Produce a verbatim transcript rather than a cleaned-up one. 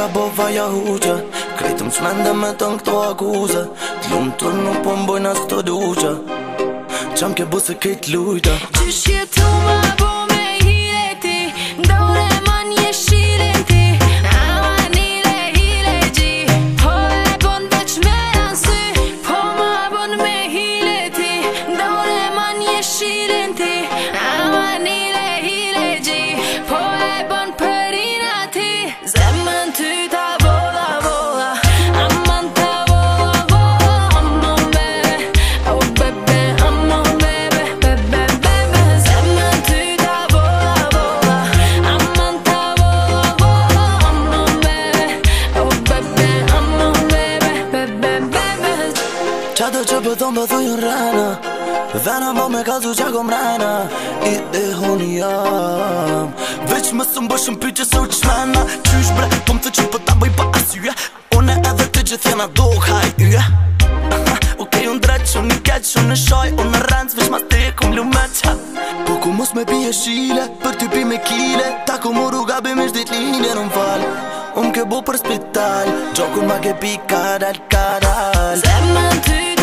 gabova ja huqa Krejtëm s'mende me tën këto akuze T'lumë të nuk po mbojnë as të duqa Qam ke bu se kejt lujta Qysh jetu ma bo me hile ti Dore man je shile ti Ama nile hile gji Po e bon veç me ansy Po ma bon me hile ti Dore man je shile ti Ama nile hile gji Po e bon përina ti Zemën ty ta vola vola Aman ta vola vola Amon bebe Oh bebe amon bebe Bebe bebe Zemën ty ta vola vola Aman ta vola vola Amon bebe Oh bebe amon bebe Bebe bebe Qatë që pëthon do thujën rana Vena mo me kazu qa kom rana I dhe honi jam Veç më së mbëshëm pyqe së qmena Qysh bre, po më të që pëta bëj pa asyje Une edhe të gjithjena do haj yje Okej, unë drejt që një keq që në shoj Unë në rëndës veç ma te kom lu me qa Po ku mos me pije shile Për ty pi me kile Ta ku mu rruga bim ish dit linje në m'fal Unë ke bu për spital Gjokun ma ke pi kadal kadal Zemën ty